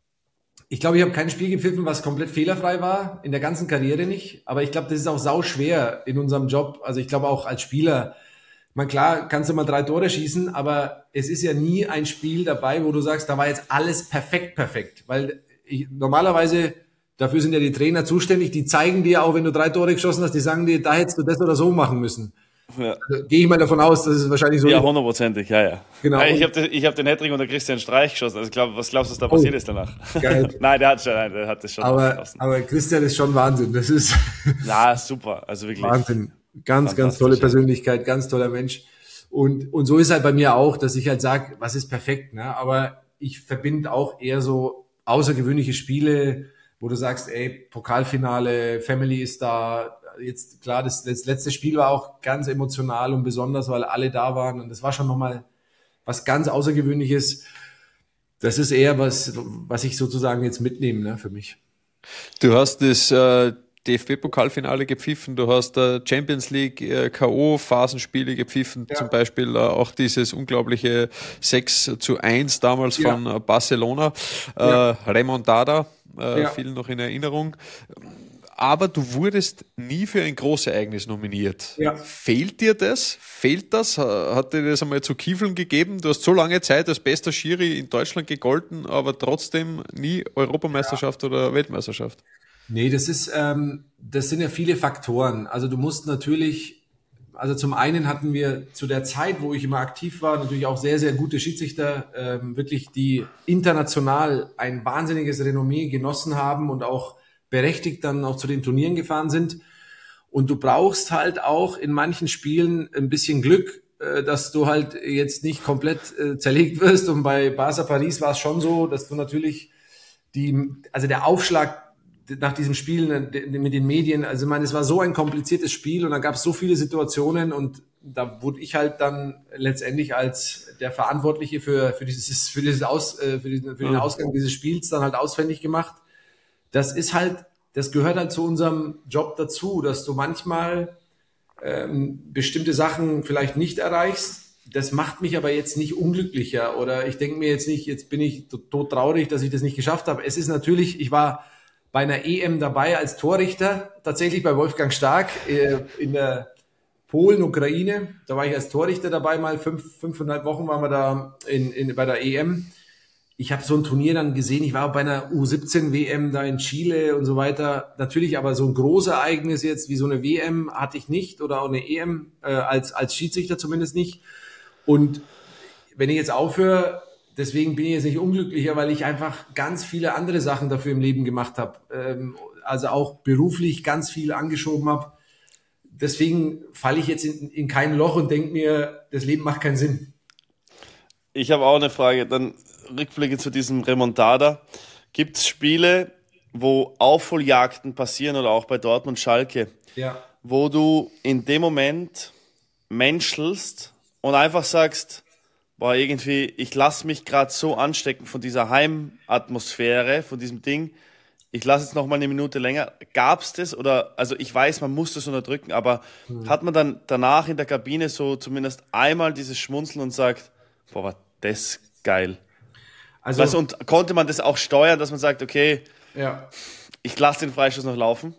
ich glaube, ich habe kein Spiel gepfiffen, was komplett fehlerfrei war, in der ganzen Karriere nicht, aber ich glaube, das ist auch sau schwer in unserem Job. Also ich glaube auch als Spieler, man klar, kannst du mal drei Tore schießen, aber es ist ja nie ein Spiel dabei, wo du sagst, da war jetzt alles perfekt, perfekt, weil ich, normalerweise, dafür sind ja die Trainer zuständig, die zeigen dir auch, wenn du drei Tore geschossen hast, die sagen dir, da hättest du das oder so machen müssen. Ja. Also, gehe ich mal davon aus, dass es wahrscheinlich so ja, ist. Ja, hundertprozentig, ja, ja. Genau. Ich habe ich hab den Hattrick unter Christian Streich geschossen. Also glaub, was glaubst du, was da passiert oh, ist danach? Geil. nein, der hat schon, nein, der hat das schon aber, aber Christian ist schon Wahnsinn. Das ist ja, super. Also wirklich. Wahnsinn. Ganz, ganz tolle Persönlichkeit, ganz toller Mensch. Und, und so ist halt bei mir auch, dass ich halt sage, was ist perfekt, ne? Aber ich verbinde auch eher so außergewöhnliche Spiele, wo du sagst, ey, Pokalfinale, Family ist da. Jetzt, klar, das, das letzte Spiel war auch ganz emotional und besonders, weil alle da waren. Und das war schon nochmal was ganz Außergewöhnliches. Das ist eher was, was ich sozusagen jetzt mitnehme, ne, für mich. Du hast das äh, D F B-Pokalfinale gepfiffen, du hast äh, Champions League äh, K O-Phasenspiele gepfiffen, ja. Zum Beispiel äh, auch dieses unglaubliche sechs zu eins damals ja. von äh, Barcelona, äh, ja. Remontada, äh, ja. vielen noch in Erinnerung. Aber du wurdest nie für ein Großereignis nominiert. Ja. Fehlt dir das? Fehlt das? Hat dir das einmal zu Kiefeln gegeben? Du hast so lange Zeit als bester Schiri in Deutschland gegolten, aber trotzdem nie Europameisterschaft ja. oder Weltmeisterschaft. Nee, das ist, ähm, das sind ja viele Faktoren. Also du musst natürlich, also zum einen hatten wir zu der Zeit, wo ich immer aktiv war, natürlich auch sehr, sehr gute Schiedsrichter, ähm, wirklich, die international ein wahnsinniges Renommee genossen haben und auch berechtigt dann auch zu den Turnieren gefahren sind. Und du brauchst halt auch in manchen Spielen ein bisschen Glück, dass du halt jetzt nicht komplett zerlegt wirst. Und bei Barca Paris war es schon so, dass du natürlich die, also der Aufschlag nach diesem Spiel mit den Medien, also ich meine, es war so ein kompliziertes Spiel und da gab es so viele Situationen und da wurde ich halt dann letztendlich als der Verantwortliche für, für dieses, für dieses Aus, für den, für den Ausgang dieses Spiels dann halt ausfindig gemacht. Das ist halt, das gehört halt zu unserem Job dazu, dass du manchmal ähm, bestimmte Sachen vielleicht nicht erreichst. Das macht mich aber jetzt nicht unglücklicher oder ich denke mir jetzt nicht, jetzt bin ich tot traurig, dass ich das nicht geschafft habe. Es ist natürlich, ich war bei einer E M dabei als Torrichter, tatsächlich bei Wolfgang Stark äh, in der Polen, Ukraine. Da war ich als Torrichter dabei, mal fünf, fünfeinhalb Wochen waren wir da in, in, bei der E M. Ich habe so ein Turnier dann gesehen, ich war bei einer U siebzehn W M da in Chile und so weiter. Natürlich aber so ein großes Ereignis jetzt wie so eine W M hatte ich nicht oder auch eine E M, äh, als, als Schiedsrichter zumindest nicht. Und wenn ich jetzt aufhöre, deswegen bin ich jetzt nicht unglücklicher, weil ich einfach ganz viele andere Sachen dafür im Leben gemacht habe. Ähm, also auch beruflich ganz viel angeschoben habe. Deswegen falle ich jetzt in, in kein Loch und denke mir, das Leben macht keinen Sinn. Ich habe auch eine Frage, dann Rückblicke zu diesem Remontada. Gibt es Spiele, wo Aufholjagden passieren oder auch bei Dortmund Schalke, ja. wo du in dem Moment menschelst und einfach sagst, boah, irgendwie, ich lasse mich gerade so anstecken von dieser Heimatmosphäre, von diesem Ding. Ich lasse jetzt noch mal eine Minute länger. Gab's das oder, also ich weiß, man muss das unterdrücken, aber hm. hat man dann danach in der Kabine so zumindest einmal dieses Schmunzeln und sagt, boah, war das geil. Also, weißt du, und konnte man das auch steuern, dass man sagt, okay, ja, ich lasse den Freistoß noch laufen?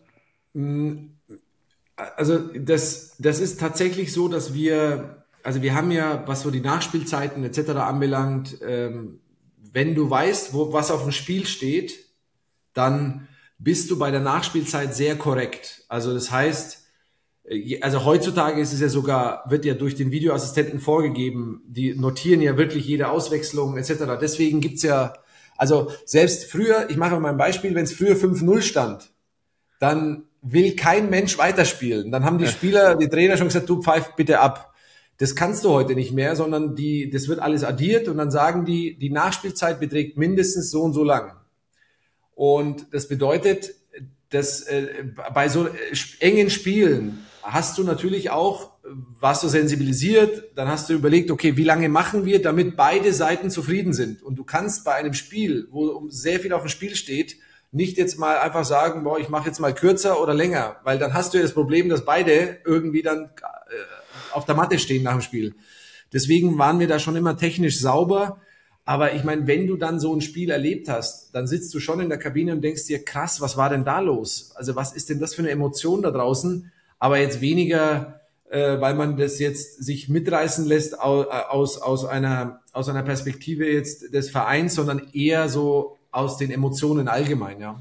Also das, das ist tatsächlich so, dass wir, also wir haben ja, was so die Nachspielzeiten et cetera anbelangt, ähm, wenn du weißt, wo, was auf dem Spiel steht, dann bist du bei der Nachspielzeit sehr korrekt. Also das heißt, also heutzutage ist es ja sogar, wird ja durch den Videoassistenten vorgegeben, die notieren ja wirklich jede Auswechslung et cetera. Deswegen gibt's ja, also selbst früher, ich mache mal ein Beispiel, wenn es früher fünf null stand, dann will kein Mensch weiterspielen. Dann haben die Spieler, die Trainer schon gesagt, du pfeif bitte ab. Das kannst du heute nicht mehr, sondern die, das wird alles addiert und dann sagen die, die Nachspielzeit beträgt mindestens so und so lang. Und das bedeutet, dass äh, bei so engen Spielen hast du natürlich auch, warst du sensibilisiert, dann hast du überlegt, okay, wie lange machen wir, damit beide Seiten zufrieden sind. Und du kannst bei einem Spiel, wo sehr viel auf dem Spiel steht, nicht jetzt mal einfach sagen, boah, ich mache jetzt mal kürzer oder länger, weil dann hast du ja das Problem, dass beide irgendwie dann äh, auf der Matte stehen nach dem Spiel. Deswegen waren wir da schon immer technisch sauber. Aber ich meine, wenn du dann so ein Spiel erlebt hast, dann sitzt du schon in der Kabine und denkst dir, krass, was war denn da los? Also was ist denn das für eine Emotion da draußen? Aber jetzt weniger, äh, weil man das jetzt sich mitreißen lässt aus, aus, aus, einer, aus einer Perspektive jetzt des Vereins, sondern eher so aus den Emotionen allgemein, ja.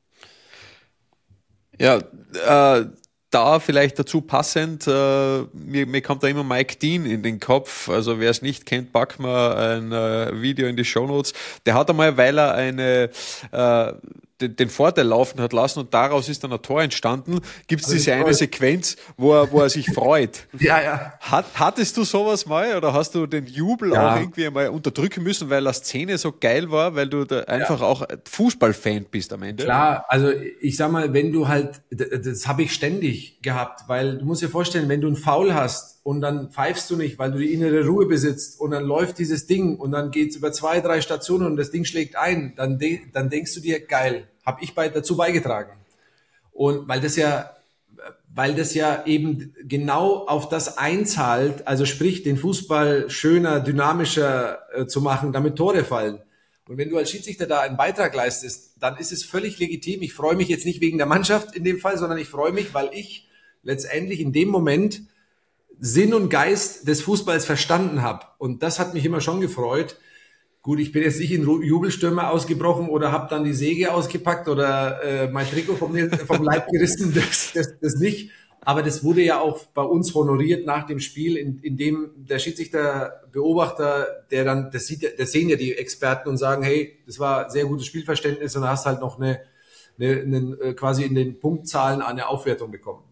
Ja, äh, da vielleicht dazu passend, äh, mir, mir kommt da immer Mike Dean in den Kopf, also wer es nicht kennt, pack mal ein äh, Video in die Shownotes. Der hat einmal, weil er eine äh, den, den Vorteil laufen hat lassen und daraus ist dann ein Tor entstanden, gibt es also diese eine Sequenz, wo er, wo er sich freut. Ja, ja. Hat, hattest du sowas mal oder hast du den Jubel ja. auch irgendwie mal unterdrücken müssen, weil die Szene so geil war, weil du da einfach ja. auch Fußballfan bist am Ende? Klar, also ich sag mal, wenn du halt, das habe ich ständig gehabt, weil du musst dir vorstellen, wenn du einen Foul hast und dann pfeifst du nicht, weil du die innere Ruhe besitzt und dann läuft dieses Ding und dann geht's über zwei, drei Stationen und das Ding schlägt ein, dann, de- dann denkst du dir, geil, habe ich bei, dazu beigetragen. Und weil das ja, weil das ja eben genau auf das einzahlt, also sprich, den Fußball schöner, dynamischer äh, zu machen, damit Tore fallen. Und wenn du als Schiedsrichter da einen Beitrag leistest, dann ist es völlig legitim. Ich freue mich jetzt nicht wegen der Mannschaft in dem Fall, sondern ich freue mich, weil ich letztendlich in dem Moment Sinn und Geist des Fußballs verstanden habe. Und das hat mich immer schon gefreut. Gut, ich bin jetzt nicht in Jubelstürme ausgebrochen oder habe dann die Säge ausgepackt oder äh, mein Trikot vom, vom Leib gerissen, das, das, das nicht. Aber das wurde ja auch bei uns honoriert nach dem Spiel, in, in dem der Schiedsrichter, Beobachter, der dann, das sieht, das sehen ja die Experten und sagen, hey, das war sehr gutes Spielverständnis und hast halt noch eine, eine, eine quasi in den Punktzahlen eine Aufwertung bekommen.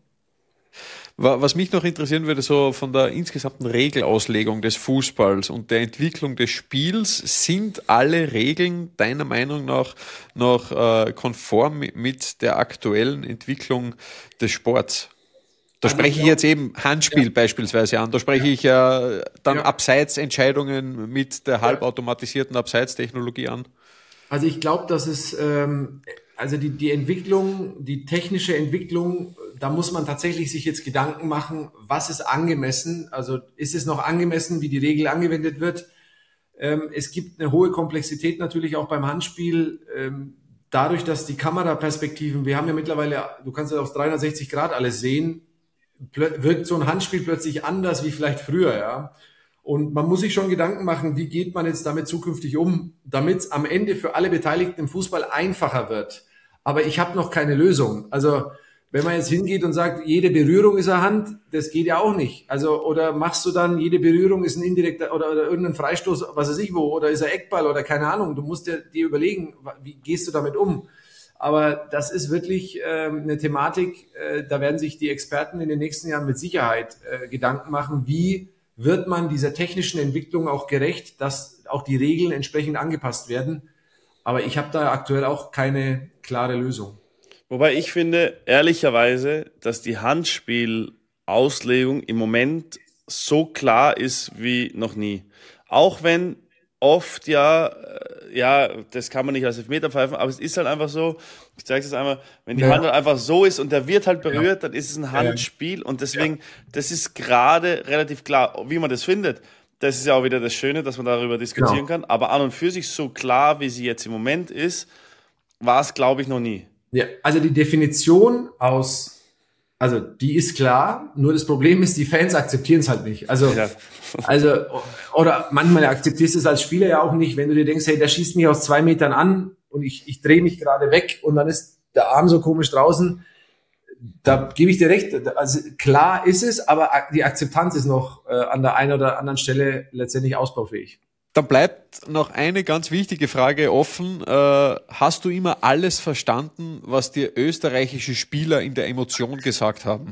Was mich noch interessieren würde, so von der insgesamten Regelauslegung des Fußballs und der Entwicklung des Spiels, sind alle Regeln deiner Meinung nach noch äh, konform mit der aktuellen Entwicklung des Sports? Da spreche ich jetzt eben Handspiel ja. beispielsweise an, da spreche ja. ich äh, dann ja. Abseitsentscheidungen mit der halbautomatisierten Abseitstechnologie an. Also ich glaube, dass es, ähm, also die, die Entwicklung, die technische Entwicklung, da muss man tatsächlich sich jetzt Gedanken machen, was ist angemessen, also ist es noch angemessen, wie die Regel angewendet wird. Ähm, es gibt eine hohe Komplexität natürlich auch beim Handspiel, ähm, dadurch, dass die Kameraperspektiven, wir haben ja mittlerweile, du kannst ja auf dreihundertsechzig Grad alles sehen, wirkt so ein Handspiel plötzlich anders wie vielleicht früher, ja. Und man muss sich schon Gedanken machen, wie geht man jetzt damit zukünftig um, damit es am Ende für alle Beteiligten im Fußball einfacher wird. Aber ich habe noch keine Lösung. Also wenn man jetzt hingeht und sagt, jede Berührung ist eine Hand, das geht ja auch nicht. Also oder machst du dann, jede Berührung ist ein indirekter oder, oder irgendein Freistoß, was weiß ich wo, oder ist er Eckball oder keine Ahnung. Du musst dir, dir überlegen, wie gehst du damit um. Aber das ist wirklich äh, eine Thematik, äh, da werden sich die Experten in den nächsten Jahren mit Sicherheit äh, Gedanken machen, wie wird man dieser technischen Entwicklung auch gerecht, dass auch die Regeln entsprechend angepasst werden. Aber ich habe da aktuell auch keine klare Lösung. Wobei ich finde, ehrlicherweise, dass die Handspielauslegung im Moment so klar ist wie noch nie. auch wenn oft ja, ja, das kann man nicht als Elfmeter pfeifen, aber es ist halt einfach so, ich zeige es einmal, wenn die ja. Hand halt einfach so ist und der wird halt berührt, ja. dann ist es ein Handspiel und deswegen, ja. das ist gerade relativ klar, wie man das findet. Das ist ja auch wieder das Schöne, dass man darüber diskutieren genau. kann, aber an und für sich so klar, wie sie jetzt im Moment ist, war es, glaube ich, noch nie. Ja, also die Definition aus Also die ist klar, nur das Problem ist, die Fans akzeptieren es halt nicht. Also, ja. also oder manchmal akzeptierst du es als Spieler ja auch nicht, wenn du dir denkst, hey, der schießt mich aus zwei Metern an und ich, ich drehe mich gerade weg und dann ist der Arm so komisch draußen. Da gebe ich dir recht. Also klar ist es, aber die Akzeptanz ist noch äh, an der einen oder anderen Stelle letztendlich ausbaufähig. Dann bleibt noch eine ganz wichtige Frage offen. Äh, hast du immer alles verstanden, was dir österreichische Spieler in der Emotion gesagt haben?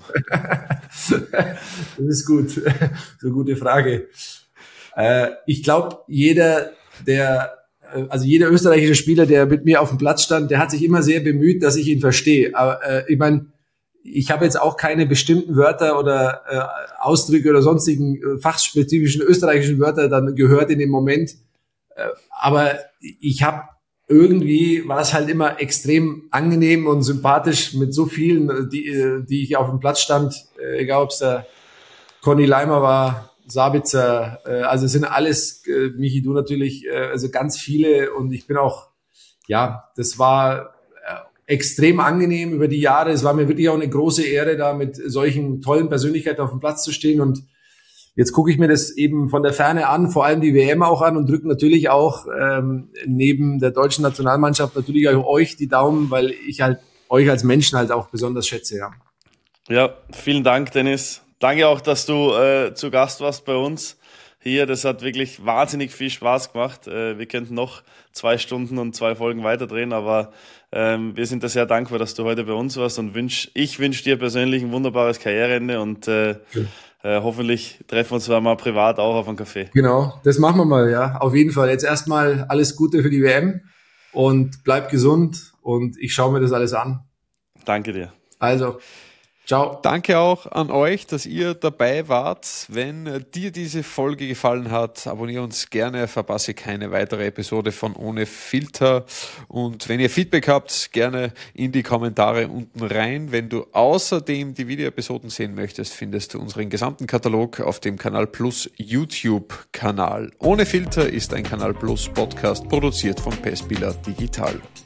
Das ist gut. So eine gute Frage. Äh, ich glaube, jeder, der, also jeder österreichische Spieler, der mit mir auf dem Platz stand, der hat sich immer sehr bemüht, dass ich ihn verstehe. Aber äh, ich meine, ich habe jetzt auch keine bestimmten Wörter oder äh, Ausdrücke oder sonstigen äh, fachspezifischen österreichischen Wörter dann gehört in dem Moment. Äh, aber ich habe irgendwie, war es halt immer extrem angenehm und sympathisch mit so vielen, die, die ich auf dem Platz stand, äh, egal ob es der Conny Leimer war, Sabitzer, äh, also es sind alles, äh, Michi, du natürlich, äh, also ganz viele und ich bin auch, ja, das war extrem angenehm über die Jahre. Es war mir wirklich auch eine große Ehre, da mit solchen tollen Persönlichkeiten auf dem Platz zu stehen. Und jetzt gucke ich mir das eben von der Ferne an, vor allem die W M auch an und drücke natürlich auch ähm, neben der deutschen Nationalmannschaft natürlich auch euch die Daumen, weil ich halt euch als Menschen halt auch besonders schätze. Ja, ja, vielen Dank, Dennis. Danke auch, dass du äh, zu Gast warst bei uns hier. Das hat wirklich wahnsinnig viel Spaß gemacht. Äh, wir könnten noch zwei Stunden und zwei Folgen weiterdrehen, aber ähm, wir sind da sehr dankbar, dass du heute bei uns warst und wünsch, ich wünsche dir persönlich ein wunderbares Karriereende und äh, okay. äh, hoffentlich treffen wir uns mal privat auch auf einen Kaffee. Genau, das machen wir mal, ja, auf jeden Fall. Jetzt erstmal alles Gute für die W M und bleib gesund und ich schaue mir das alles an. Danke dir. Also, ciao. Danke auch an euch, dass ihr dabei wart. Wenn dir diese Folge gefallen hat, abonniere uns gerne, verpasse keine weitere Episode von Ohne Filter. Und wenn ihr Feedback habt, gerne in die Kommentare unten rein. Wenn du außerdem die Videoepisoden sehen möchtest, findest du unseren gesamten Katalog auf dem Kanal Plus YouTube-Kanal. Ohne Filter ist ein Kanal Plus Podcast, produziert von Pestbiller Digital.